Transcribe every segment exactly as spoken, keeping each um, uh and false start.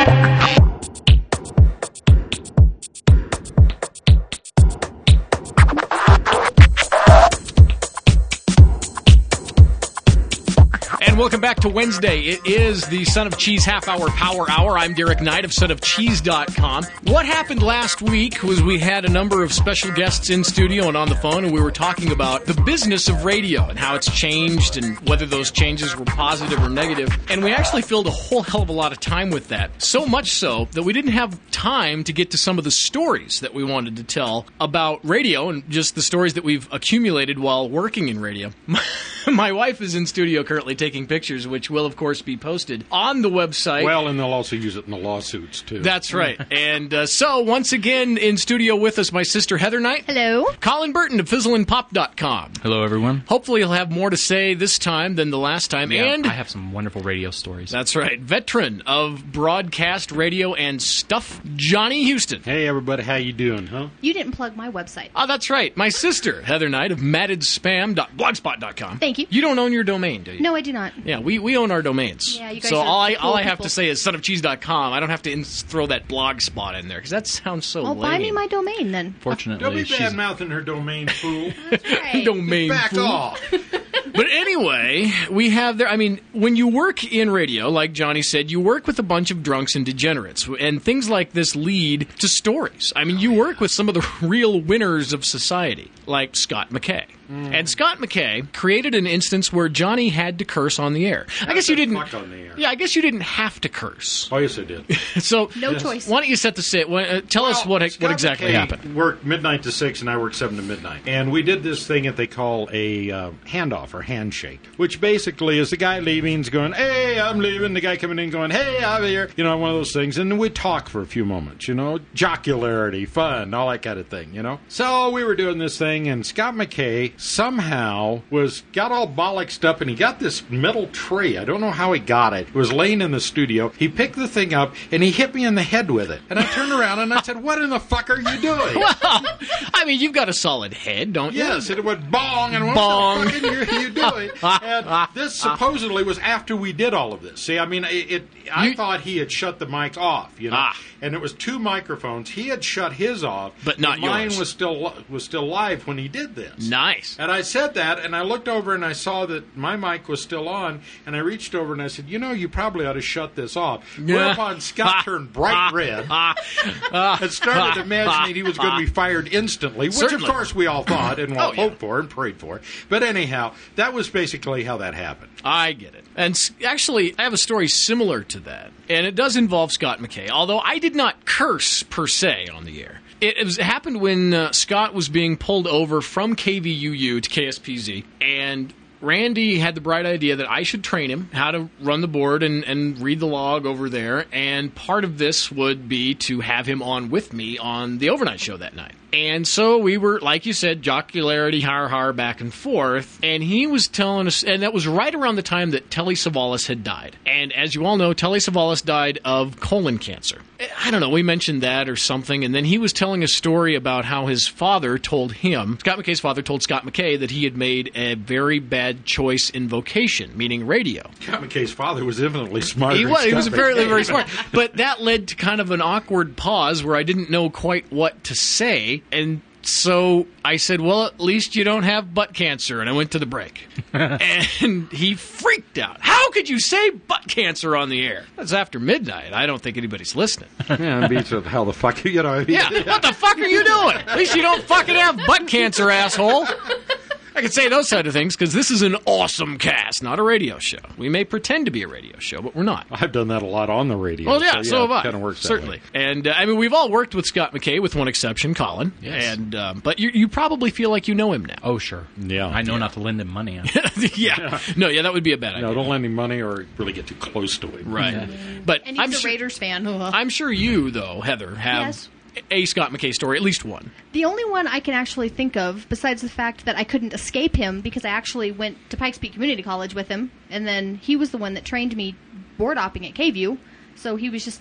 Welcome back to Wednesday. It is the Son of Cheese Half Hour Power Hour. I'm Derek Knight of son of cheese dot com. What happened last week was we had a number of special guests in studio and on the phone, and we were talking about the business of radio and how it's changed and whether those changes were positive or negative. And we actually filled a whole hell of a lot of time with that. So much so that we didn't have time to get to some of the stories that we wanted to tell about radio and just the stories that we've accumulated while working in radio. My wife is in studio currently taking pictures, which will, of course, be posted on the website. Well, and they'll also use it in the lawsuits, too. That's right. And uh, so, once again, in studio with us, my sister Heather Knight. Hello. Colin Burton of fizzle and pop dot com. Hello, everyone. Hopefully he'll have more to say this time than the last time. Yeah, and I have some wonderful radio stories. That's right. Veteran of broadcast radio and stuff, Johnny Houston. Hey, everybody. How you doing, huh? You didn't plug my website. Oh, that's right. My sister, Heather Knight of matted spam dot blogspot dot com. Thank you. You don't own your domain, do you? No, I do not. Yeah, we, we own our domains. Yeah, you guys so are all I cool all I have people. to say is son of cheese dot com. I don't have to in- throw that blog spot in there because that sounds so Well, lame. buy me my domain then. Fortunately, Don't be she's bad-mouthing her domain, fool. That's right. domain. Back fool. off. But anyway, we have there. I mean, when you work in radio, like Johnny said, you work with a bunch of drunks and degenerates, and things like this lead to stories. I mean, you work with some of the real winners of society, like Scott McKay. Mm. And Scott McKay created an instance where Johnny had to curse on the air. I, I guess you said didn't. Fuck on the air. Yeah, I guess you didn't have to curse. Oh, yes, I did. So No Yes. choice. why don't you set the sit? Uh, tell Well, us what Scott what exactly McKay happened. Worked midnight to six, and I worked seven to midnight. And we did this thing that they call a uh, handoff or handshake, which basically is the guy leaving, is going, "Hey, I'm leaving." The guy coming in, going, "Hey, I'm here." You know, one of those things. And then we talk for a few moments. You know, jocularity, fun, all that kind of thing. You know. So we were doing this thing, and Scott McKay somehow was got all bollocksed up, and he got this metal tray. I don't know how he got it. It was laying in the studio. He picked the thing up, and he hit me in the head with it. And I turned around, and I said, "What in the fuck are you doing?" Well, I mean, you've got a solid head, don't you? Yes, and it went bong, and what Bong. the fuck are you doing? And this supposedly was after we did all of this. See, I mean, it. it I You- thought he had shut the mics off, you know, Ah. and it was two microphones. He had shut his off, But not mine yours. was still li- was still live when he did this. Nice. And I said that, and I looked over and I saw that my mic was still on, and I reached over and I said, "You know, you probably ought to shut this off." Whereupon Scott turned bright red and started imagining he was going to be fired instantly, which Certainly. of course we all thought and all Oh, yeah. hoped for and prayed for. But anyhow, that was basically how that happened. I get it. And s- actually, I have a story similar to that. And it does involve Scott McKay, although I did not curse per se on the air. It, it, was, it happened when uh, Scott was being pulled over from K V U U to K S P Z, and Randy had the bright idea that I should train him how to run the board and, and read the log over there, and part of this would be to have him on with me on the overnight show that night. And so we were, like you said, jocularity, har har, back and forth. And he was telling us, and that was right around the time that Telly Savalas had died. And as you all know, Telly Savalas died of colon cancer. I don't know, we mentioned that or something. And then he was telling a story about how his father told him, Scott McKay's father told Scott McKay that he had made a very bad choice in vocation, meaning radio. Scott McKay's father was infinitely smarter. He than was. He Scott was apparently McKay. very smart. But that led to kind of an awkward pause where I didn't know quite what to say. And so I said, "Well, at least you don't have butt cancer." And I went to the break. And he freaked out. "How could you say butt cancer on the air?" That's after midnight. I don't think anybody's listening. Yeah, it beats with how the fuck, you know. Yeah, what the fuck are you doing? At least you don't fucking have butt cancer, asshole. I could say those side of things because this is an awesome cast, not a radio show. We may pretend to be a radio show, but we're not. I've done that a lot on the radio. Well, yeah, so, yeah have I. It kind of works that Certainly. way. And, uh, I mean, we've all worked with Scott McKay, with one exception, Colin. Yes. And um, But you, you probably feel like you know him now. Oh, sure. Yeah. I know Yeah. not to lend him money. yeah. No, yeah, that would be a bad idea. No, don't lend him money or really get too close to him. Right. But And he's I'm a sure, Raiders fan. Ugh. I'm sure you, though, Heather, have Yes. a Scott McKay story, at least one. The only one I can actually think of, besides the fact that I couldn't escape him because I actually went to Pikes Peak Community College with him, and then he was the one that trained me board opping at K V U, so he was just like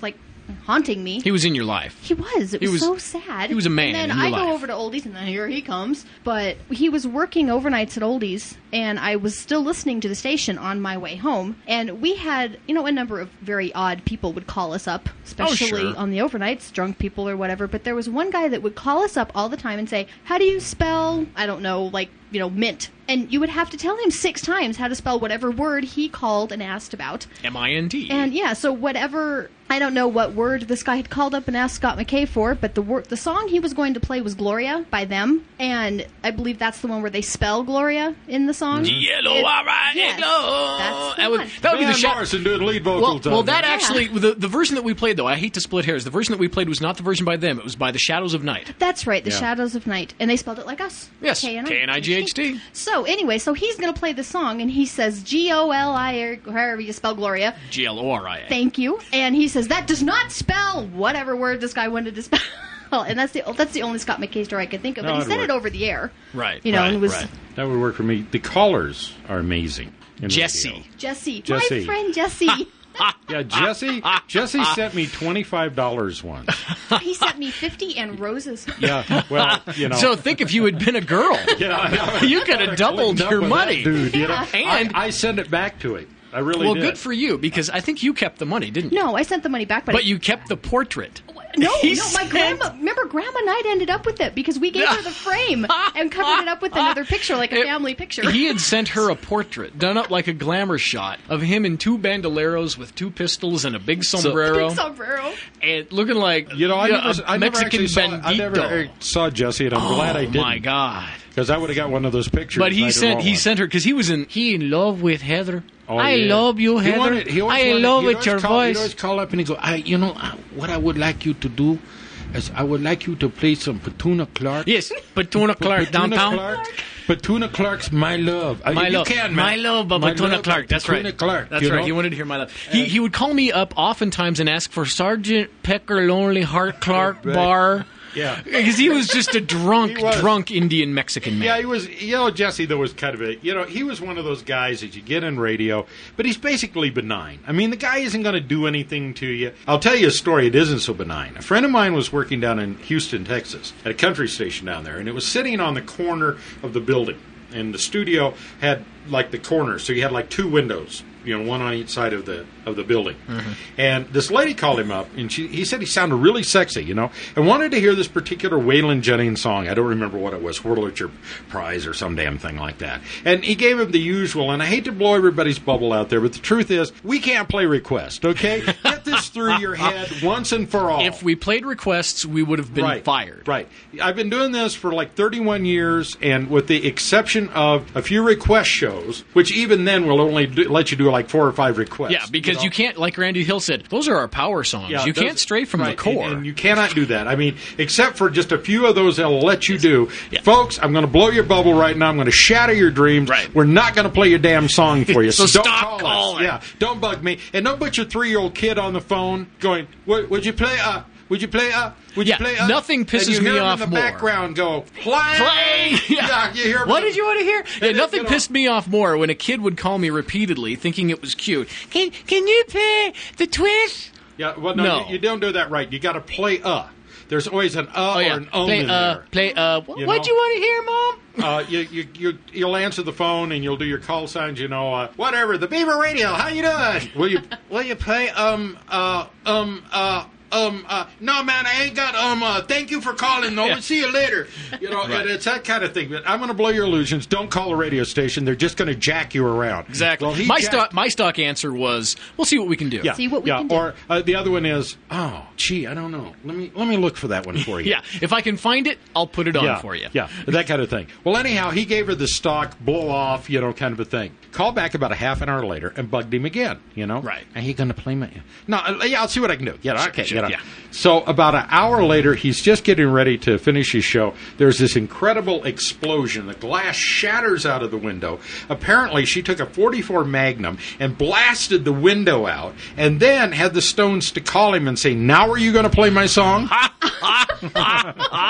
haunting me. He was in your life. He was. It was, was- so sad. he was a man And then in your I life. go over to Oldies, and then here he comes. But he was working overnights at Oldies, and I was still listening to the station on my way home. And we had, you know, a number of very odd people would call us up, especially sure. on the overnights, drunk people or whatever. But there was one guy that would call us up all the time and say, "How do you spell, I don't know, like, you know, mint?" And you would have to tell him six times how to spell whatever word he called and asked about. M I N T. And yeah, so whatever, I don't know what word this guy had called up and asked Scott McKay for, but the word, the song he was going to play was Gloria by them, and I believe that's the one where they spell Gloria in the song. G L O R I N Yes, O. that's the That would, one. that would be the Van shot. Morrison did lead Well, vocals. well, on that it. actually, the, the version that we played, though, I hate to split hairs, the version that we played was not the version by them. It was by the Shadows of Night. That's right, The Yeah. Shadows of Night, and they spelled it like us. Yes, K N I K N I G H T. So anyway, so he's going to play the song, and he says G O L I, or however you spell Gloria. G L O R I A. Thank you. And he says that does not spell whatever word this guy wanted to spell. And that's the that's the only Scott McKay story I could think of. No, But he it'd said work. it over the air. Right, You know, right, and it was right. That would work for me. The callers are amazing. in Jesse. radio. Jesse, Jesse. my friend Jesse. Yeah, Jesse. Jesse sent me twenty-five dollars once. He sent me fifty and roses. Yeah, well, you know. So think if you had been a girl. yeah, I know. You could have doubled Cleaned up your with money. that dude. You know, And- I, I sent it back to him. I really Well, did. good for you, because I think you kept the money, didn't you? No, I sent the money back, but, But you kept the portrait. no, He no. My sent- grandma. Remember, Grandma Knight ended up with it because we gave her the frame and covered it up with another picture, like a It- family picture. He had sent her a portrait done up like a glamour shot of him in two bandoleros with two pistols and a big sombrero, Big sombrero. and looking like You know, I yeah, never, a I never Mexican actually saw. bandito. I never saw Jesse, and I'm glad I Oh didn't. my God! Because I would have got one of those pictures. But he later sent on. he sent her because he was in he in love with Heather. Oh, I yeah. love you, He Heather. wanted- he always I wanted- love he'd it always your call, He'd voice. always call up and he go, I, you know, uh, what I would like you to do is I would like you to play some Petuna Clark. Yes, Petuna Clark Petuna downtown. Clark. Petuna Clark's My Love. Uh, My you love, can, man. my love, but My Petuna Love, Clark. That's Petuna right. Clark. That's you right. know? He wanted to hear my love. He he would call me up oftentimes and ask for Sergeant Pecker Lonely Heart Clark Right. Bar. Yeah. Because he was just a drunk, He was. drunk Indian Mexican man. Yeah, he was. You know, Jesse though was kind of a. You know, he was one of those guys that you get in radio, but he's basically benign. I mean, the guy isn't going to do anything to you. I'll tell you a story. It isn't so benign. A friend of mine was working down in Houston, Texas, at a country station down there, and it was sitting on the corner of the building, and the studio had like the corner, so you had like two windows. You know, one on each side of the of the building. Mm-hmm. And this lady called him up, and she he said he sounded really sexy, you know, and wanted to hear this particular Waylon Jennings song. I don't remember what it was, Wurlitzer Prize or some damn thing like that. And he gave him the usual, and I hate to blow everybody's bubble out there, but the truth is, we can't play request, okay? Get this through your head once and for all. If we played requests, we would have been Right, fired. Right. I've been doing this for like thirty-one years, and with the exception of a few request shows, which even then will only do, let you do like four or five requests. Yeah, because you, know? can't, like Randy Hill said, those are our power songs. Yeah, you those- can't stray from right, the core. And, and you cannot do that. I mean, except for just a few of those that'll let you do. Yeah. Folks, I'm going to blow your bubble right now. I'm going to shatter your dreams. Right. We're not going to play your damn song for you. So don't stop call us. calling. Yeah, don't bug me. And don't put your three-year-old kid on the phone going, would, would you play uh Would you play uh Would Yeah, you play uh nothing pisses and you me hear him off in the more. background go, play! Play! Yeah, you hear him What in the- did you want to hear? Yeah, And, nothing you know- pissed me off more when a kid would call me repeatedly thinking it was cute. Can can you play the twist? Yeah, well, no, No. You, you don't do that right. You got to play uh. There's always an uh Oh yeah, or an um play in uh, there. play uh. Wh- You what'd know? you want to hear, Mom? Uh, you, you, you, you'll answer the phone and you'll do your call signs, you know, uh, whatever, the Beaver Radio, how you doing? Will you, will you play, um, uh, um, uh, um, uh, no, man, I ain't got, um, uh, thank you for calling, though, Yeah. we'll see you later. You know, Right. and it's that kind of thing. But I'm going to blow your illusions. Don't call a radio station. They're just going to jack you around. Exactly. Well, he my jacked- stock my stock answer was, we'll see what we can do. Yeah, See what we yeah. can do. Or uh, the other one is, oh, gee, I don't know. Let me let me look for that one for you. Yeah, if I can find it, I'll put it on yeah, for you. Yeah, that kind of thing. Well, anyhow, he gave her the stock, blow off, you know, kind of a thing. Called back about a half an hour later and bugged him again, you know. Right. Are you going to play my... No, uh, yeah, I'll see what I can do. Yeah, Sure, okay. sure, you know. yeah. So about an hour later, he's just getting ready to finish his show. There's this incredible explosion. The glass shatters out of the window. Apparently, she took a forty-four Magnum and blasted the window out and then had the Stones to call him and say, now are you going to play my song? Oh, God.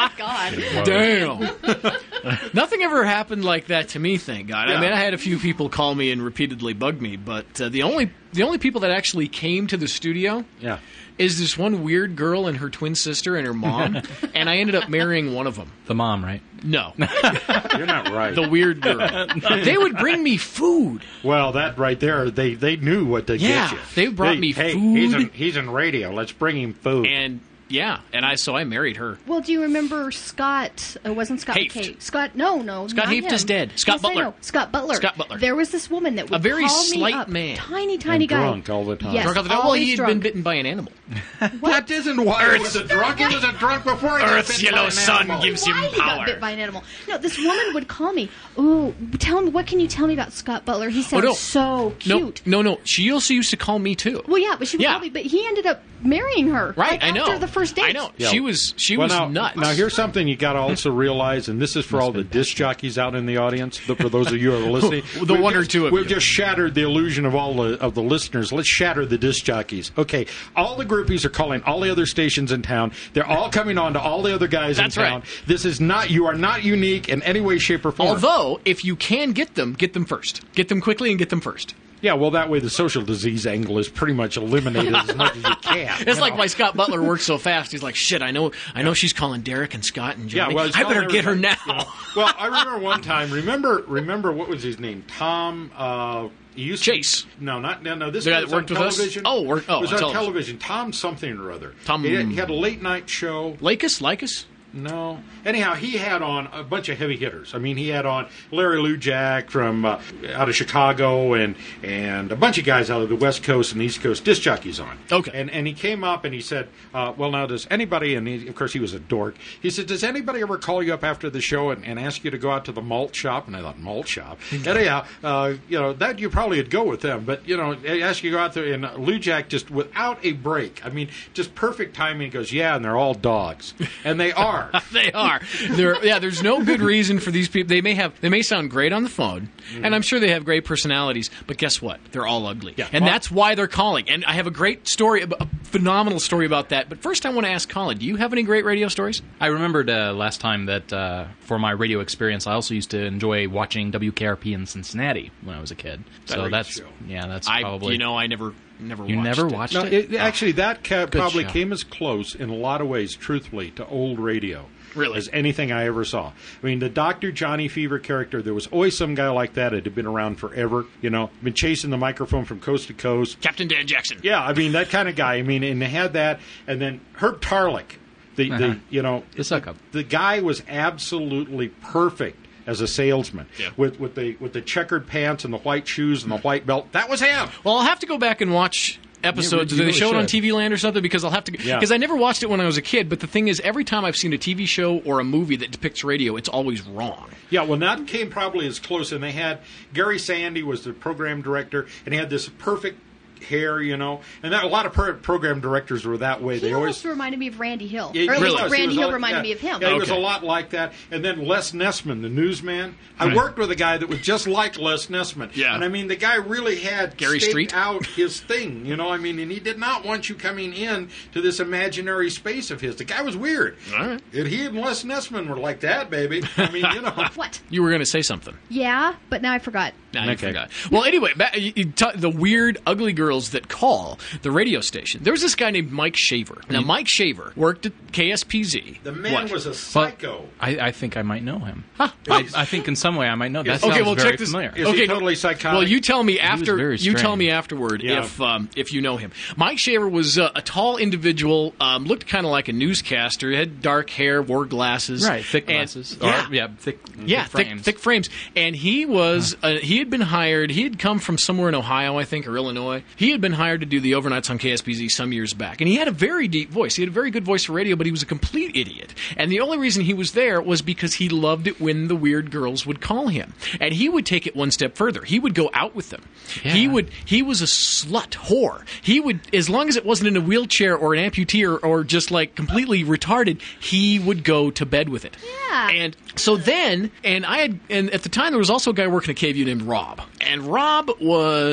God. Damn. Nothing ever happened like that to me, thank God. Yeah. I mean, I had a few people call me and repeatedly bug me, but uh, the only the only people that actually came to the studio Yeah. is this one weird girl and her twin sister and her mom, and I ended up marrying one of them. The mom, right? No, You're not right. the weird girl. They would bring me food. Well, that right there, they, they knew what to Yeah, get you. they brought me hey, food. He's in, he's in radio. Let's bring him food. And yeah, and I so I married her. Well, do you remember Scott? It wasn't Scott Haift. McKay. Scott, no, no, Scott not Haift him. is dead. Scott Yes, I Butler. know. Scott Butler. Scott Butler. There was this woman that would A very call slight me up. man. Tiny, tiny And guy. drunk all the time. Yes, Drunk all the time. Well, always he had drunk. been bitten by an animal. That isn't why he was a drunk. He was a drunk before he got Earth's bit by yellow an sun animal. gives him Why he power. got bit by an animal? No, this woman would call me. Ooh, tell me what can you tell me about Scott Butler? He sounds no. so cute. No, no, no. She also used to call me too. Well, yeah, but she would Yeah. call me. But he ended up marrying her. Right, like, I know. After the first date. I know. Yeah. She was she Well, was now, nuts. Now, here's something you got to also realize, and this is for all the disc jockeys out in the audience. the- For those of you who are listening, The We've one or just- two of we've you. just shattered the illusion of all the, of the listeners. Let's shatter the disc jockeys. Okay, all the groupies are calling all the other stations in town. They're all coming on to all the other guys That's in town. right. This is not. You are not unique in any way, shape, or form. Although, if you can get them, get them first. Get them quickly and get them first. yeah, well, that way the social disease angle is pretty much eliminated as much as you can. It's you like know? why Scott Butler works so fast. He's like, shit, I know I know she's calling Derek and Scott and Yeah, Johnny. well, it's I calling better get her everybody, now. you know. Well, I remember one time. Remember, remember what was his name? Tom. Uh, he used Chase. To, no, not no, no. This The guy guy that was worked on with us? television. Oh, work- oh, was on on television. television. Tom something or other. Tom- He had, he had a late night show. Lycus? Lycus? No. Anyhow, he had on a bunch of heavy hitters. I mean, he had on Larry Lujak from uh, out of Chicago and and a bunch of guys out of the West Coast and East Coast, disc jockeys on. Okay. And and he came up and he said, uh, well, now, does anybody, and he, of course he was a dork, he said, does anybody ever call you up after the show and, and ask you to go out to the malt shop? And I thought, malt shop? Anyhow, uh, you know, that you probably would go with them. But, you know, they ask you to go out there, and Lujak just without a break, I mean, just perfect timing, goes, yeah, and they're all dogs. And they are. They are. There, yeah. There's no good reason for these people. They may have. They may sound great on the phone, and I'm sure they have great personalities. But guess what? They're all ugly, Yeah. and Well- that's why they're calling. And I have a great story, a phenomenal story about that. But first, I want to ask Colin. Do you have any great radio stories? I remembered uh, last time that uh, for my radio experience, I also used to enjoy watching W K R P in Cincinnati when I was a kid. So Great that's show. yeah, that's I, probably you know, I never, never. You watched never it. watched No, it? it, actually, that ca- probably show. came as close in a lot of ways, truthfully, to old radio. Really? As anything I ever saw. I mean, the Doctor Johnny Fever character, there was always some guy like that that had been around forever, you know, been chasing the microphone from coast to coast. Captain Dan Jackson. Yeah, I mean, that kind of guy. I mean, and they had that. And then Herb Tarlick, the, Uh-huh. the you know, The suck-up. The guy was absolutely perfect as a salesman. Yeah. With, with, the, with the checkered pants and the white shoes and the white belt. That was him. Well, I'll have to go back and watch episodes. you Do they really show it on should. T V Land or something? Because I'll have to. Yeah. Because I never watched it when I was a kid. But the thing is, every time I've seen a T V show or a movie that depicts radio, it's always wrong. Yeah, well, that came probably as close, and they had Gary Sandy was the program director, and he had this perfect hair, you know, and that, a lot of per- program directors were that way. He they almost always. reminded me of Randy Hill. Yeah, or at he least was. He Randy was Hill a- reminded yeah. me of him. Yeah, he was a Okay. lot like that. And then Les Nessman, the newsman. I Right. worked with a guy that was just like Les Nessman. Yeah. And I mean, the guy really had Gary staked Street? out his thing, you know, I mean, and he did not want you coming in to this imaginary space of his. The guy was weird. All right. And he and Les Nessman were like that, baby. I mean, you know. What? You were going to say something. Yeah, but now I forgot. Now you Okay. forgot. Well, anyway, back, you, you t- the weird, ugly girls that call the radio station. There was this guy named Mike Shaver. Now, Mike Shaver worked at K S P Z. The man What? was a But psycho. I, I think I might know him. I, I think in some way I might know. That Okay, sounds well, very check this- familiar. Is he Okay, no- totally psychotic? Well, you tell me was after. very You tell strange. me afterward Yeah. if um, if you know him. Mike Shaver was uh, a tall individual, um, looked kind of like a newscaster. Had dark hair, wore glasses, Right, thick and- glasses. yeah, Or, yeah, thick, yeah, thick thick, frames. thick frames. And he was uh, he had been hired. He had come from somewhere in Ohio, I think, or Illinois. He had been hired to do the overnights on K S P Z some years back, and he had a very deep voice. He had a very good voice for radio, but he was a complete idiot. And the only reason he was there was because he loved it when the weird girls would call him, and he would take it one step further. He would go out with them. He Yeah. would. He was a slut whore. He would, as long as it wasn't in a wheelchair or an amputee or, or just like completely retarded, he would go to bed with it. Yeah. And so then, and I had, and at the time there was also a guy working at K V U named Rob, and Rob was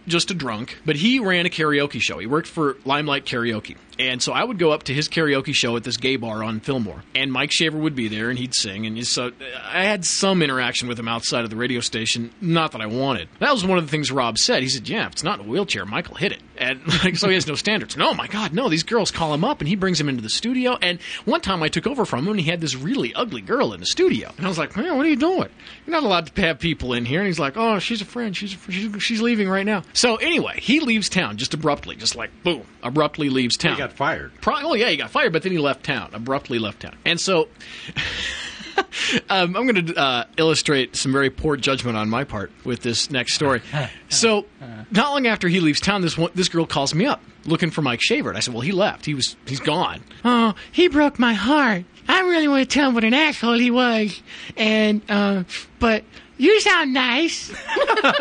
just a drunk, but he ran a karaoke show. He worked for Limelight Karaoke. And so I would go up to his karaoke show at this gay bar on Fillmore, and Mike Shaver would be there, and he'd sing. And so I had some interaction with him outside of the radio station, not that I wanted. That was one of the things Rob said. He said, yeah, if it's not in a wheelchair, Michael hit it. And like, so he has no standards. No, my God, no. These girls call him up, and he brings them into the studio. And one time I took over from him, and he had this really ugly girl in the studio. And I was like, man, what are you doing? You're not allowed to have people in here. And he's like, oh, she's a friend. She's, a, she's, she's leaving right now. So anyway, he leaves town just abruptly, just like, boom, abruptly leaves town. He got fired. Pro- oh, yeah, he got fired, but then he left town, abruptly left town. And so um, I'm going to uh, illustrate some very poor judgment on my part with this next story. So not long after he leaves town, this one, this girl calls me up looking for Mike Shaver. And I said, well, he left. He was, he's gone. Oh, he broke my heart. I really want to tell him what an asshole he was. And, uh, but... you sound nice. And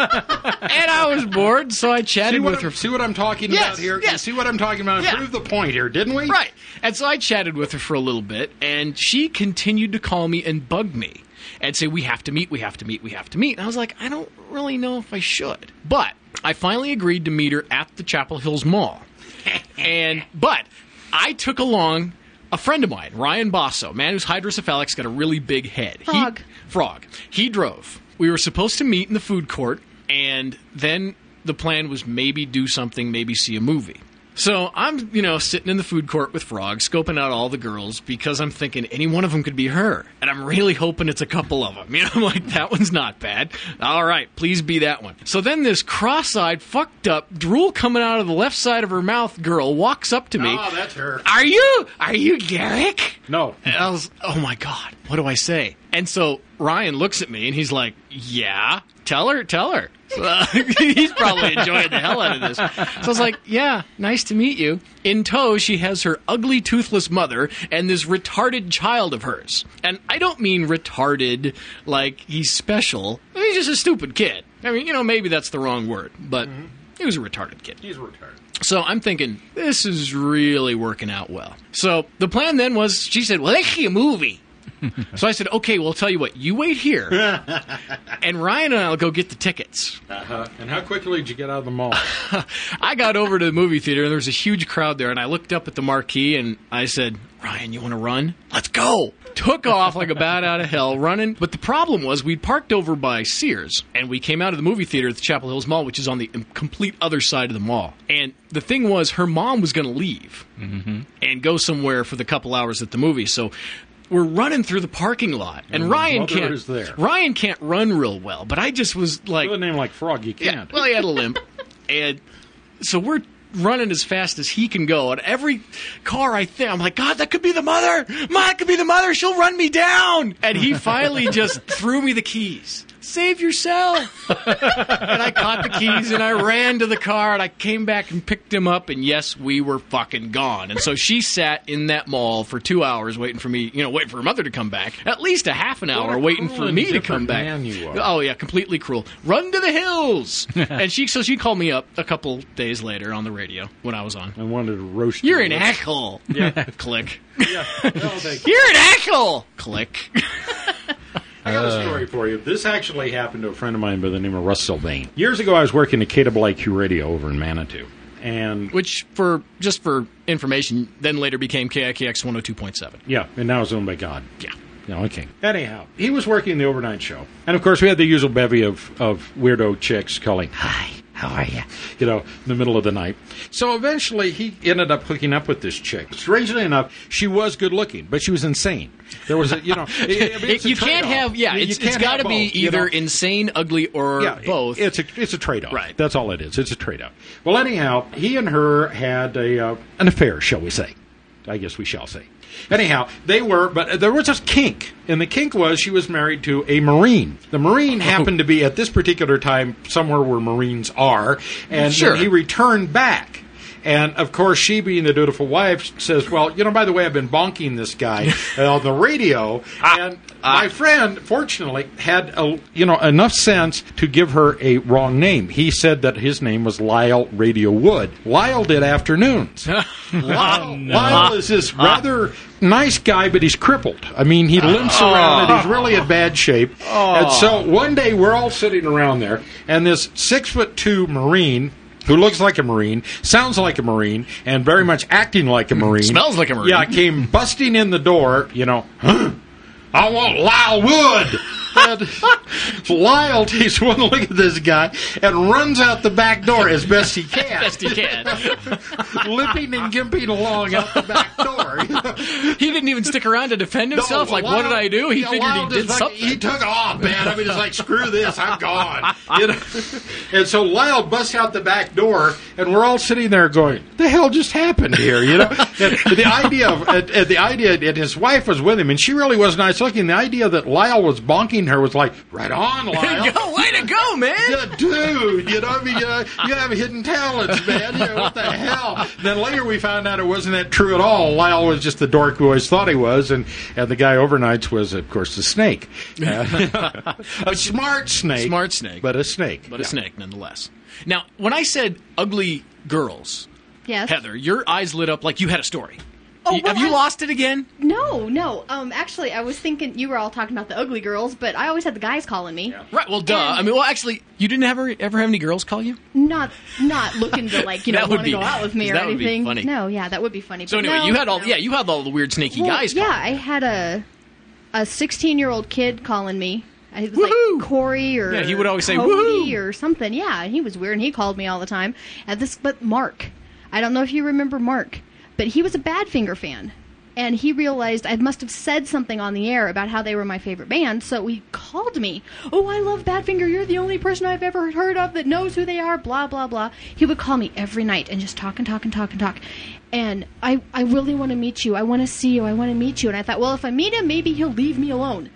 I was bored, so I chatted see with what her. See what I'm talking yes, about here? Yes. You see what I'm talking about? Yeah. Prove the point here, didn't we? Right. And so I chatted with her for a little bit, and she continued to call me and bug me and say, we have to meet, we have to meet, we have to meet. And I was like, I don't really know if I should. But I finally agreed to meet her at the Chapel Hills Mall. and But I took along a friend of mine, Ryan Basso, man who's hydrocephalic, got a really big head. Frog. He, frog. He drove. We were supposed to meet in the food court, and then the plan was maybe do something, maybe see a movie. So I'm, you know, sitting in the food court with Frog, scoping out all the girls, because I'm thinking any one of them could be her. And I'm really hoping it's a couple of them. You know, I'm like, that one's not bad. All right, please be that one. So then this cross-eyed, fucked up, drool coming out of the left side of her mouth girl walks up to me. Oh, that's her. Are you, are you Derek? No. And I was, oh my God, what do I say? And so Ryan looks at me and he's like, yeah, tell her, tell her. So, uh, he's probably enjoying the hell out of this. So I was like, yeah, nice to meet you. In tow, she has her ugly, toothless mother and this retarded child of hers. And I don't mean retarded like he's special. He's just a stupid kid. I mean, you know, maybe that's the wrong word, but mm-hmm. he was a retarded kid. He's retarded. So I'm thinking, this is really working out well. So the plan then was, she said, well, let's see a movie. So I said, okay, well, I'll tell you what. You wait here, and Ryan and I will go get the tickets. Uh-huh. And how quickly did you get out of the mall? I got over to the movie theater, and there was a huge crowd there, and I looked up at the marquee, and I said, Ryan, you want to run? Let's go. Took off like a bat out of hell, running. But the problem was we'd parked over by Sears, and we came out of the movie theater at the Chapel Hills Mall, which is on the complete other side of the mall. And the thing was, her mom was going to leave mm-hmm. and go somewhere for the couple hours at the movie, so... we're running through the parking lot, and, and Ryan can't. Is there. Ryan can't run real well, but I just was like, with a name like Frog, you can't. Yeah, well, he had a limp, and so we're running as fast as he can go. And every car I think, I'm like, God, that could be the mother. Mom, that could be the mother. She'll run me down. And he finally just threw me the keys. Save yourself. And I caught the keys and I ran to the car and I came back and picked him up, and yes, we were fucking gone. And so she sat in that mall for two hours waiting for me, you know, waiting for her mother to come back. At least a half an hour waiting for me to come back. Man you are. Oh yeah, completely cruel. Run to the hills. And she so she called me up a couple days later on the radio when I was on. I wanted to roast You're you. an asshole. Yeah. Click. Yeah. No, thank you. You're an asshole. Click. I got a story for you. This actually happened to a friend of mine by the name of Russ Sylvain. Years ago, I was working at K W I Q Radio over in Manitou. And Which, for just for information, then later became K I K X one oh two point seven. Yeah, and now it's owned by God. Yeah. Yeah, okay. Anyhow, he was working the overnight show. And, of course, we had the usual bevy of, of weirdo chicks calling, hi, how are you? You know, in the middle of the night. So eventually he ended up hooking up with this chick. Strangely enough, she was good looking, but she was insane. There was a, you know, it, I mean, it's a you can't trade-off. have, yeah, You- you it's, can't it's got to have be both, you either know? insane, ugly, or Yeah, both. It's a it's a trade off. Right. That's all it is. It's a trade off. Well, anyhow, he and her had a uh, an affair, shall we say? I guess we shall say. Anyhow, they were, but there was a kink, and the kink was she was married to a Marine. The Marine happened to be at this particular time somewhere where Marines are, and Sure. then he returned back. And, of course, she, being the dutiful wife, says, well, you know, by the way, I've been bonking this guy on the radio. And my friend, fortunately, had, a, you know, enough sense to give her a wrong name. He said that his name was Lyle Radio Wood. Lyle did afternoons. Lyle, no. Lyle is this rather nice guy, but he's crippled. I mean, he limps around and he's really in bad shape. And so one day we're all sitting around there, and this six foot two Marine who looks like a Marine, sounds like a Marine, and very much acting like a Marine. Smells like a Marine. Yeah, came busting in the door, you know, huh? I want Lyle Wood. And Lyle takes one look at this guy and runs out the back door as best he can. Best he can. Limping and gimping along out the back door. He didn't even stick around to defend himself. No, like, Lyle, what did I do? He yeah, figured Lyle he did just, something. Like, he took off, man. I mean, it's like, screw this, I'm gone. You know? And so Lyle busts out the back door, and we're all sitting there going, the hell just happened here, you know? And the idea of, and, and the idea, and his wife was with him, and she really was nice looking. The idea that Lyle was bonking her was like, right on, Lyle. Go, way to go, man. Yeah, dude, you know, I mean, uh, you have hidden talents, man. You know, what the hell? Then later we found out it wasn't that true at all. Lyle was just the dork who always thought he was, and, and the guy overnights was, of course, the snake. Uh, a smart snake. Smart snake. But a snake. But Yeah. a snake, nonetheless. Now, when I said ugly girls, Yes. Heather, your eyes lit up like you had a story. Oh, You- well, have you I- lost it again? No, no. Um, actually, I was thinking you were all talking about the ugly girls, but I always had the guys calling me. Right, well, duh. And- I mean, well, actually, you didn't ever, ever have any girls call you? Not, not looking to like you know That would want to be- go out with me or that would be anything. funny. No, yeah, that would be funny. So but anyway, no, you had all, no. yeah, you had all the weird snaky Well, guys yeah, calling. I had a a sixteen-year-old kid calling me. It was Woohoo! like Corey or Yeah, he would always say, Cody "Woohoo!" or something. Yeah, and he was weird, and he called me all the time. And this, but Mark, I don't know if you remember Mark, but he was a Badfinger fan. And he realized I must have said something on the air about how they were my favorite band, so he called me. Oh, I love Badfinger. You're the only person I've ever heard of that knows who they are, blah, blah, blah. He would call me every night and just talk and talk and talk and talk. And I, I really want to meet you. I want to see you. I want to meet you. And I thought, well, if I meet him, maybe he'll leave me alone.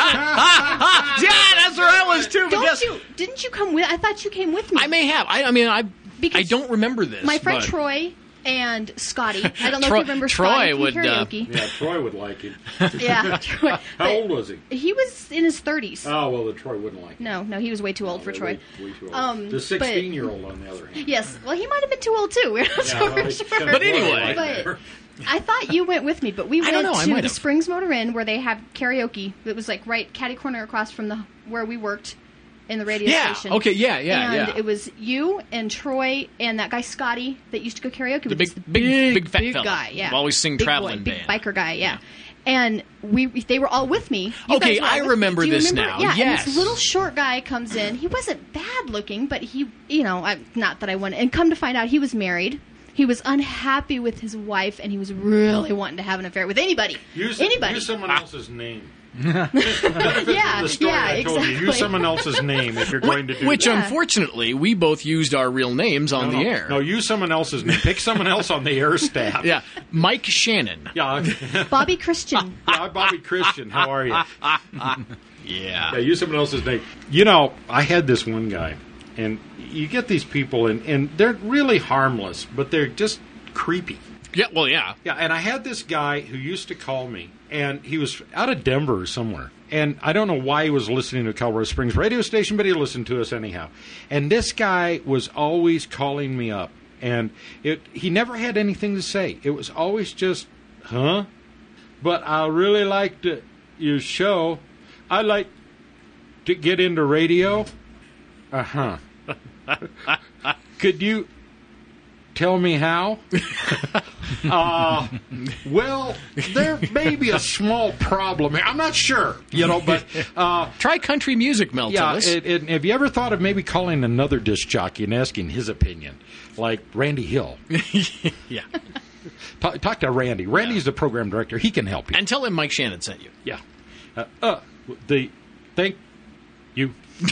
Yeah, that's where I was too. But Don't guess, you? Didn't you come with? I thought you came with me. I may have. I, I mean, I Because I don't remember this. My friend but- Troy and Scotty. I don't know Troy- if you remember Troy Scotty from would, uh, karaoke. Yeah, Troy would like him. Yeah, Troy. How But old was he? He was in his thirties. Oh, well, the Troy wouldn't like him. No, no, he was way too old for Troy. Way, way too old. Um, the sixteen-year-old, on the other hand. Yes, well, he might have been too old too. We're not Yeah, so well, sure. he- But anyway. But I thought you went with me, but we I went don't know, I to might the have. Springs Motor Inn where they have karaoke. It was like right catty corner across from the where we worked in the radio Yeah. station. Okay. Yeah. Yeah. and yeah. it was you and Troy and that guy Scotty that used to go karaoke The with big- us. big- big fat big fella. guy. Yeah, Always sing big traveling boy, band. big biker guy. Yeah. And we, they were all with me. You Okay, guys were all I with me. remember Do you this remember? now. Yeah, Yes. and this little short guy comes in. He wasn't bad looking, but he, you know, I, not that I want. And come to find out, he was married. He was unhappy with his wife, and he was really wanting to have an affair with anybody. Use, anybody. use someone else's name. yeah, the story yeah, I told exactly. you. Use someone else's name if you're going to do Which, that. Yeah. unfortunately, we both used our real names on no, the no. air. No, use someone else's name. Pick someone else on the air staff. Yeah, Mike Shannon. Yeah. Bobby Christian. Yeah, I'm Bobby Christian. How are you? Yeah. Yeah, use someone else's name. You know, I had this one guy, and you get these people, and, and they're really harmless, but they're just creepy. Yeah. Well, yeah. Yeah, and I had this guy who used to call me, and he was out of Denver or somewhere. And I don't know why he was listening to Colorado Springs radio station, but he listened to us anyhow. And this guy was always calling me up, and it he never had anything to say. It was always just, huh? But I really liked uh, your show. I like to get into radio. Uh-huh. Could you tell me how? uh, well, there may be a small problem here. I'm not sure, you know, but uh, Try country music, Mel yeah. Tillis. It, it, have you ever thought of maybe calling another disc jockey and asking his opinion, like Randy Hill? yeah. talk, talk to Randy. Randy's the program director. He can help you. And tell him Mike Shannon sent you. Yeah. Uh, uh, the thank You.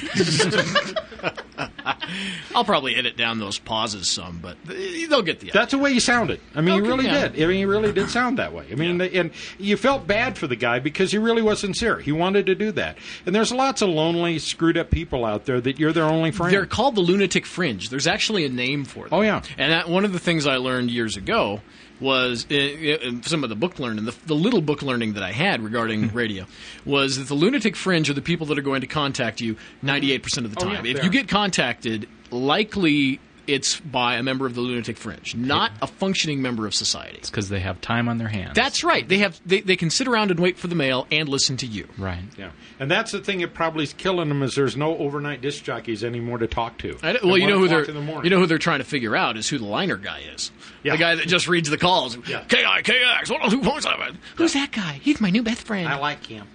I'll probably edit down those pauses some, but they'll get the idea. That's the way you sounded. I mean, Okay, you really yeah. did. I mean, you really did sound that way. I mean, and you felt bad for the guy because he really was sincere. He wanted to do that. And there's lots of lonely, screwed up people out there that you're their only friend. They're called the lunatic fringe. There's actually a name for them. Oh, yeah. And that, one of the things I learned years ago was uh, uh, some of the book learning, the, the little book learning that I had regarding radio, was that the lunatic fringe are the people that are going to contact you ninety-eight percent of the Oh, time. yeah, if they you are. get contacted, likely it's by a member of the lunatic fringe, not a functioning member of society. It's because they have time on their hands. That's right. They have they, they can sit around and wait for the mail and listen to you. right. Yeah, and that's the thing that probably is killing them is there's no overnight disc jockeys anymore to talk to. I, At well, you one know who o'clock they're in the morning. you know who they're trying to figure out is who the liner guy is. Yeah. The guy that just reads the calls. Yeah. K I K X one oh two point seven. Who's that guy? He's my new best friend. I like him.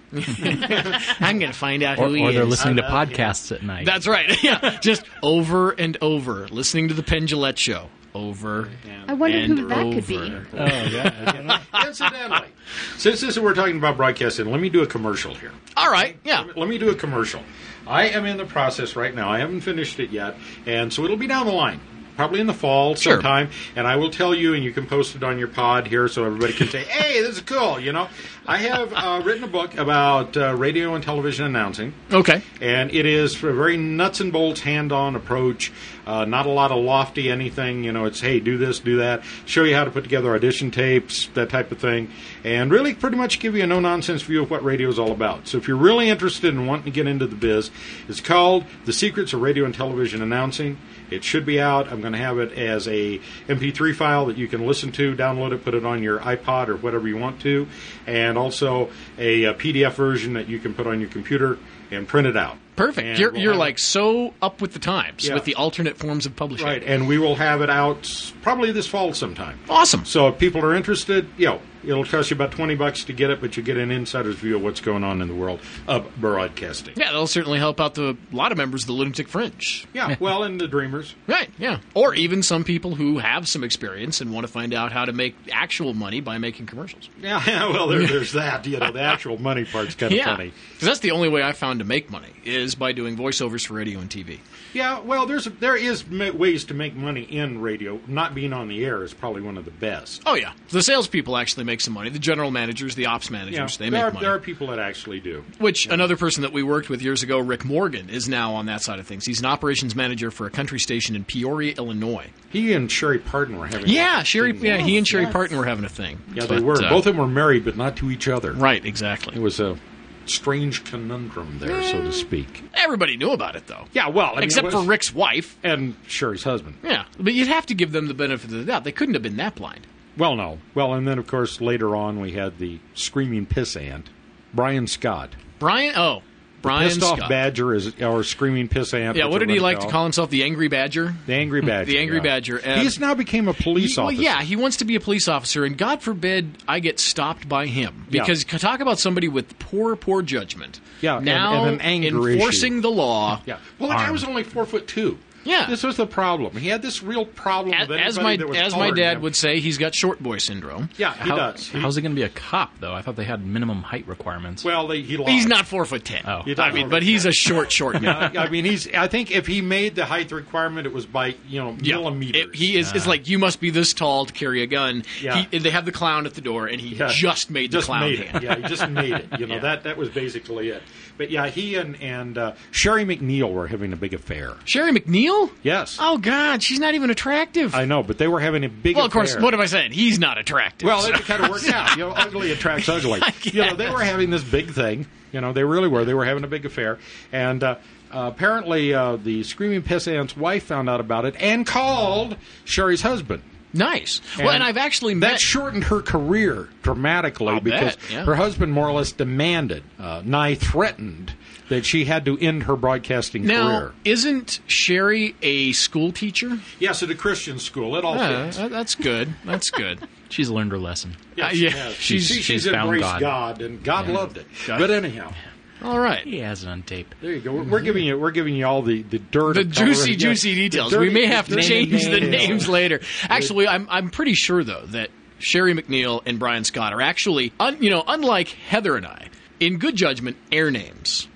I'm going to find out Or, who he or is. they're listening to I love podcasts at night. That's right. Yeah, just over and over, listening to the Penn Jillette show. Over. I wonder and who that could be. over. oh, yeah. Incidentally, since this is we're talking about broadcasting, let me do a commercial here. All right. Yeah. Let me do a commercial. I am in the process right now. I haven't finished it yet, and so it'll be down the line. Probably in the fall Sure. sometime, and I will tell you, and you can post it on your pod here so everybody can say, hey, this is cool, you know. I have uh, written a book about uh, radio and television announcing, Okay. and it is a very nuts and bolts, hand-on approach, uh, not a lot of lofty anything, you know, it's, hey, do this, do that, show you how to put together audition tapes, that type of thing, and really pretty much give you a no-nonsense view of what radio is all about. So if you're really interested in wanting to get into the biz, it's called The Secrets of Radio and Television Announcing. It should be out. I'm going to have it as a M P three file that you can listen to, download it, put it on your iPod or whatever you want to, and also a, a P D F version that you can put on your computer and print it out. Perfect. And You're, we'll you're have like so up with the times Yeah. with the alternate forms of publishing. Right, and we will have it out probably this fall sometime. Awesome. So if people are interested, you know, it'll cost you about twenty bucks to get it, but you get an insider's view of what's going on in the world of broadcasting. Yeah, that'll certainly help out the a lot of members of the Lunatic Fringe. Yeah, well, and the Dreamers. Right, yeah. Or even some people who have some experience and want to find out how to make actual money by making commercials. Yeah, yeah well, there, there's that. You know, the actual money part's kind of Yeah, funny. because that's the only way I found to make money is by doing voiceovers for radio and T V. Yeah, well, there's there is ma- ways to make money in radio. Not being on the air is probably one of the best. Oh yeah, the salespeople actually make some money. The general managers, the ops Yeah, managers, they there make are, money. there are people that actually do. Which another person that we worked with years ago, Rick Morgan, is now on that side of things. He's an operations manager for a country station in Peoria, Illinois. He and Sherry Parton were having. Yeah, like a Sherry. thing. Yeah, he and Sherry yes. Parton were having a thing. Yeah, they But, were. uh, Both of them were married, but not to each other. Right, exactly. It was a strange conundrum there, so to speak. Everybody knew about it though. Yeah, well, I mean, except it for was- Rick's wife. and Sherry's husband. Yeah, but you'd have to give them the benefit of the doubt. They couldn't have been that blind. Well, no. Well, and then of course later on we had the screaming piss ant, Brian Scott. Brian. Oh, Brian Pissed off Scott. Badger is our screaming piss ant. Yeah, which what did he everybody like to call- call himself? The Angry Badger? The Angry Badger. The Angry yeah. Badger, uh, He's now became a police He- well, officer. yeah, he wants to be a police officer, and God forbid I get stopped by him. Yeah. Because talk about somebody with poor, poor judgment. Yeah, and- now and an anger enforcing issue. the law. Yeah. Well, the guy was only four foot two. Yeah. This was the problem. He had this real problem As, with as anybody my that was as my taller than dad him. would say, he's got short boy syndrome. Yeah, he How- does. He- How's he going to be a cop, though? I thought they had minimum height requirements. well, they, he lost. He's not four foot ten. Oh. He I doesn't mean, look but like he's that. a short, short man. I mean, he's. I think if he made the height requirement, it was by you know Yeah. millimeters. It- he is. It's like you must be this tall to carry a gun. Yeah. He, they have the clown at the door, and he Yeah. just made the just clown made hand. it. Yeah, he just made it. You know Yeah. that that was basically it. But yeah, he and and uh, Sherry McNeil were having a big affair. Sherry McNeil? Yes, Oh God, she's not even attractive. I know, but they were having a big. well, of course. affair. What am I saying? He's not attractive. Well, it kind of worked out. You know, ugly attracts ugly. You know, they were having this big thing. You know, they really were. They were having a big affair, and uh, uh, apparently uh, the screaming piss ant's wife found out about it and called Sherry's husband. nice. well, and I've actually That met. shortened her career dramatically I'll because bet, yeah. her husband more or less demanded, uh, nigh threatened, that she had to end her broadcasting now, career. isn't Sherry a school teacher? Yes, at a Christian school. It all Yeah, fits. uh, that's good. That's good. She's learned her lesson. Yeah, uh, she yeah, has. she's- She- she's, she's found embraced God. God. and God loved it. God. But anyhow, All right. He has it on tape. there you go. We're, we're giving you we're giving you all the the dirt, The of juicy, coloring. juicy Yeah, the details. dirty- we may have to dirty change the details. names later. Actually, I'm I'm pretty sure though that Sherry McNeil and Brian Scott are actually, un, you know, unlike Heather and I, in good judgment, air names.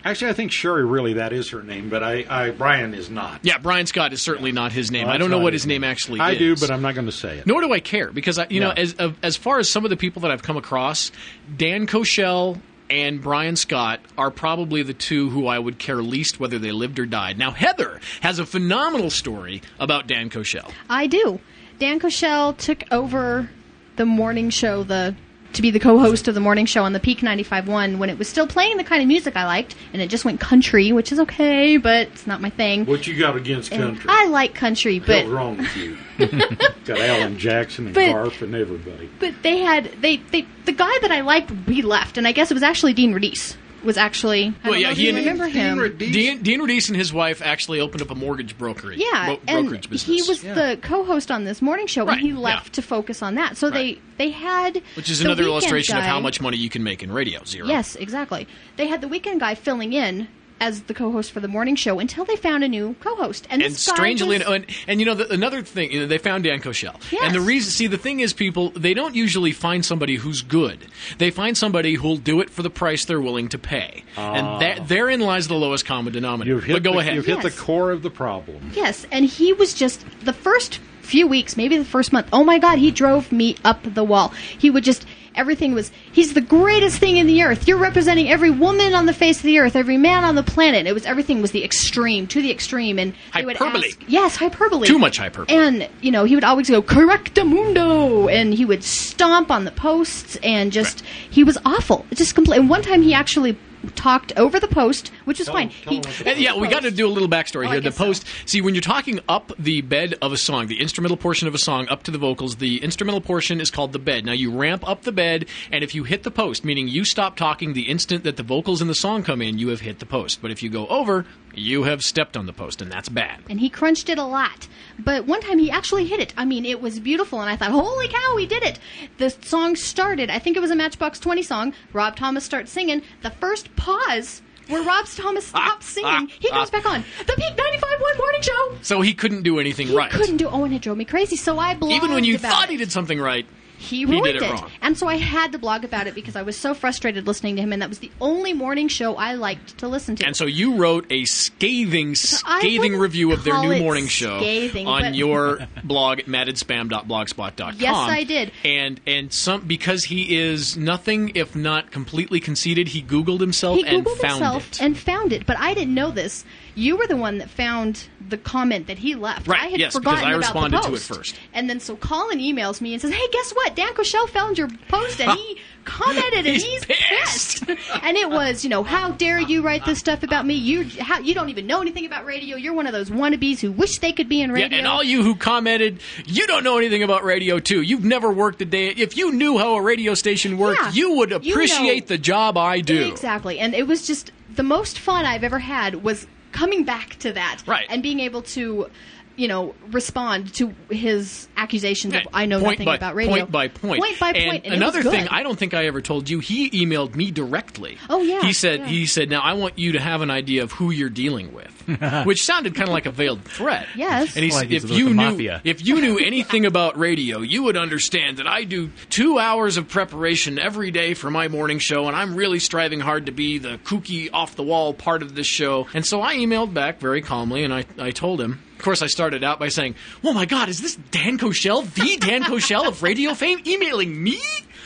Actually, I think Sherry, really, that is her name, but I, I Brian is not. Yeah, Brian Scott is certainly not his name. Well, I don't know not what his name, name actually I is. I do, but I'm not going to say it. Nor do I care, because, I, you Yeah. know, as uh, as far as some of the people that I've come across, Dan Koshel and Brian Scott are probably the two who I would care least whether they lived or died. Now, Heather has a phenomenal story about Dan Koshel. I do. Dan Koshel took over the morning show, the to be the co-host of the morning show on the Peak ninety-five point one when it was still playing the kind of music I liked, and it just went country, which is okay, but it's not my thing. What you got against And country? I like country, but What's wrong with you? Got Alan Jackson and But- Garf and everybody. but they had they, they the guy that I liked, he left, and I guess it was actually Dean Radice. Was actually I Well, don't yeah, know if he you and- remember him. Dean Radice? Dean, Dean Radice and his wife actually opened up a mortgage brokerage. Yeah, bro- and brokerage business. he was the co-host on this morning show, Right, and he left yeah. to focus on that. So Right. they they had Which is the another weekend illustration of guy- how much money you can make in radio. Zero. Yes, exactly. They had the weekend guy filling in as the co-host for the morning show until they found a new co-host. And, And this guy strangely, was- and, and you know, the, another thing, you know, they found Dan Koshel. Yes. And the reason, see, the thing is, people, they don't usually find somebody who's good. They find somebody who'll do it for the price they're willing to pay. And that, therein lies the lowest common denominator. You've hit But go the, ahead. You've hit the Yes. core of the problem. yes, and he was just the first few weeks, maybe the first month. Oh my God, he drove me up the wall. He would just. Everything was, he's the greatest thing in the earth. You're representing every woman on the face of the earth, every man on the planet. It was, everything was the extreme, to the extreme. And they would Hyperbole. ask, yes, hyperbole. Too much hyperbole. And, you know, he would always go, correctamundo! And he would stomp on the posts and just, he was awful. Just complete. And one time he actually talked over the post, which was Tell fine. him- tell He him what hit And the yeah, we got to post. do a little backstory Oh, I here. The guess so. post, see, when you're talking up the bed of a song, the instrumental portion of a song up to the vocals, the instrumental portion is called the bed. Now you ramp up the bed, and if you hit the post, meaning you stop talking the instant that the vocals in the song come in, you have hit the post. But if you go over, you have stepped on the post, and that's bad. And he crunched it a lot. But one time he actually hit it. I mean, it was beautiful, and I thought, holy cow, he did it. The song started, I think it was a Matchbox twenty song. Rob Thomas starts singing. The first pause where Rob Thomas stops singing, he ah, comes ah. back on. The Peak ninety-five point one morning show. So he couldn't do anything He right. couldn't do, oh, and it drove me crazy. So I blogged Even when you about thought it. he did something right. He ruined did it wrong. And so I had to blog about it because I was so frustrated listening to him, and that was the only morning show I liked to listen to. And so you wrote a scathing, I scathing wouldn't review of their call new it morning show scathing, on but- your blog at matted spam dot blogspot dot com. Yes, I did. And and some because he is nothing if not completely conceited, he Googled himself he and Googled found himself it. and found it, but I didn't know this. You were the one that found the comment that he left. Right, I had yes, because forgotten I about responded the to it post. first. And then so Colin emails me and says, "Hey, guess what? Dan Koshel found your post and he commented and He's he's, pissed." And it was, you know, how dare you write this stuff about me? You how, you don't even know anything about radio. You're one of those wannabes who wish they could be in radio. Yeah, and all you who commented, you don't know anything about radio too. You've never worked a day. If you knew how a radio station worked, Yeah, you would you appreciate know. the job I do. Exactly. And it was just the most fun I've ever had was coming back to that. Right. And being able to, you know, respond to his accusations Right. of I know Point nothing by, about radio. Point by point. Point by and point. And another it was thing, good. I don't think I ever told you. He emailed me directly. Oh, yeah, He said, yeah. he said, now I want you to have an idea of who you're dealing with, which sounded kind of like a veiled threat. Yes. And he Like said, he's if with you the knew, mafia. if you knew anything about radio, you would understand that I do two hours of preparation every day for my morning show, and I'm really striving hard to be the kooky, off the wall part of this show. And so I emailed back very calmly, and I, I told him. Of course, I started out by saying, "Oh my God, is this Dan Koshel, the Dan Koshel of radio fame, emailing me?"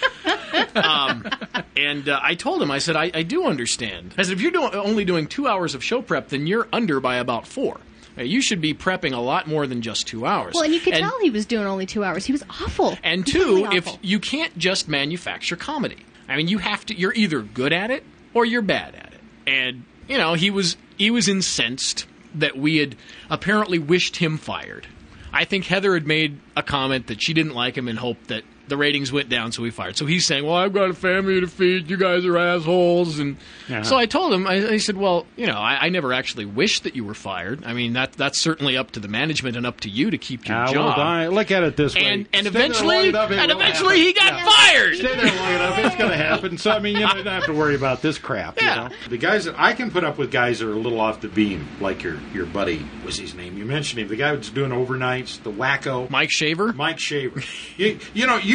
um, and uh, I told him, I said, I, I do understand. I said, if you're do- only doing two hours of show prep, then you're under by about four. Uh, You should be prepping a lot more than just two hours. Well, and you could tell he was doing only two hours. He was awful. And Completely two, if awful. you can't just manufacture comedy. I mean, you have to. You're either good at it or you're bad at it. And you know, he was he was incensed that we had apparently wished him fired. I think Heather had made a comment that she didn't like him and hoped that the ratings went down, so he fired. So he's saying, well, I've got a family to feed. You guys are assholes. And Uh-huh. so I told him, I, I said, well, you know, I, I never actually wished that you were fired. I mean, that that's certainly up to the management and up to you to keep your Ah, job. well, I, look at it this way. And and Stay there long eventually, enough, it and will eventually he got happen. fired. Stay there long enough, it's going to happen. So, I mean, you know, you don't have to worry about this crap. Yeah. You know? The guys that I can put up with guys that are a little off the beam, like your your buddy, what's his name? You mentioned him. The guy who's doing overnights, the wacko. Mike Shaver? Mike Shaver. you, you know, you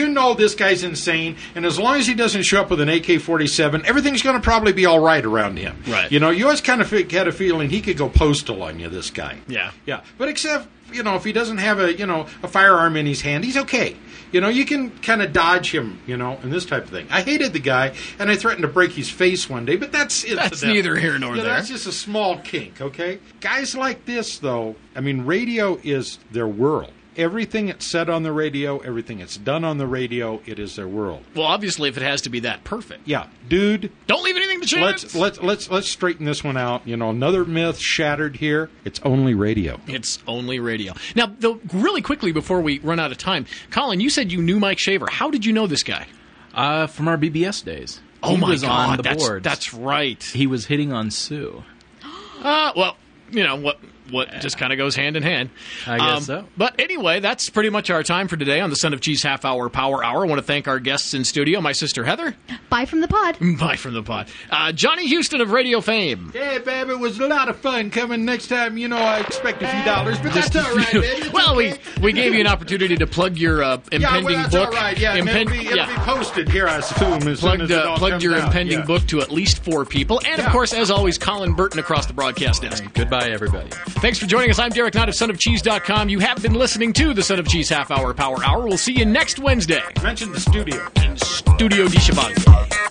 you know this guy's insane, and as long as he doesn't show up with an A K forty-seven, everything's going to probably be all right around him. Right. You know, you always kind of had a feeling he could go postal on you, this guy. Yeah. Yeah. But except, you know, if he doesn't have a, you know, a firearm in his hand, he's okay. You know, you can kind of dodge him, you know, and this type of thing. I hated the guy, and I threatened to break his face one day, but that's That's incidental. neither here nor You know, there. That's just a small kink, okay? Guys like this, though, I mean, radio is their world. Everything that's said on the radio, everything that's done on the radio, it is their world. Well, obviously, if it has to be that perfect. Yeah, dude. Don't leave anything to chance. Let's let's let's let's straighten this one out. You know, another myth shattered here. It's only radio. It's only radio. Now, though, really quickly before we run out of time, Colin, you said you knew Mike Shaver. How did you know this guy? Uh, from our B B S days. Oh he my was God, on the that's, boards. that's right. He was hitting on Sue. Uh, well, you know what? What just kind of goes hand in hand. I guess so. But anyway, that's pretty much our time for today on the Son of Cheese Half Hour Power Hour. I want to thank our guests in studio, my sister Heather. Bye from the pod. Bye from the pod. Uh, Johnny Houston of radio fame. Hey, babe, it was a lot of fun coming. Next time, you know, I expect a few dollars, but that's all right, baby. It's well, okay. we we gave you an opportunity to plug your uh, impending yeah, well, that's book. all right. Yeah, Impen- it'll, be, it'll yeah. be posted here, I assume, as soon Plugged, as it uh, all plugged comes your out. impending Yeah. book to at least four people. And, of Yeah. course, as always, Colin Burton across the broadcast desk. Goodbye, everybody. Thanks for joining us. I'm Derek Knott of son of cheese dot com. You have been listening to the Son of Cheese Half Hour Power Hour. We'll see you next Wednesday Mention the studio. in Studio Di Shabbat.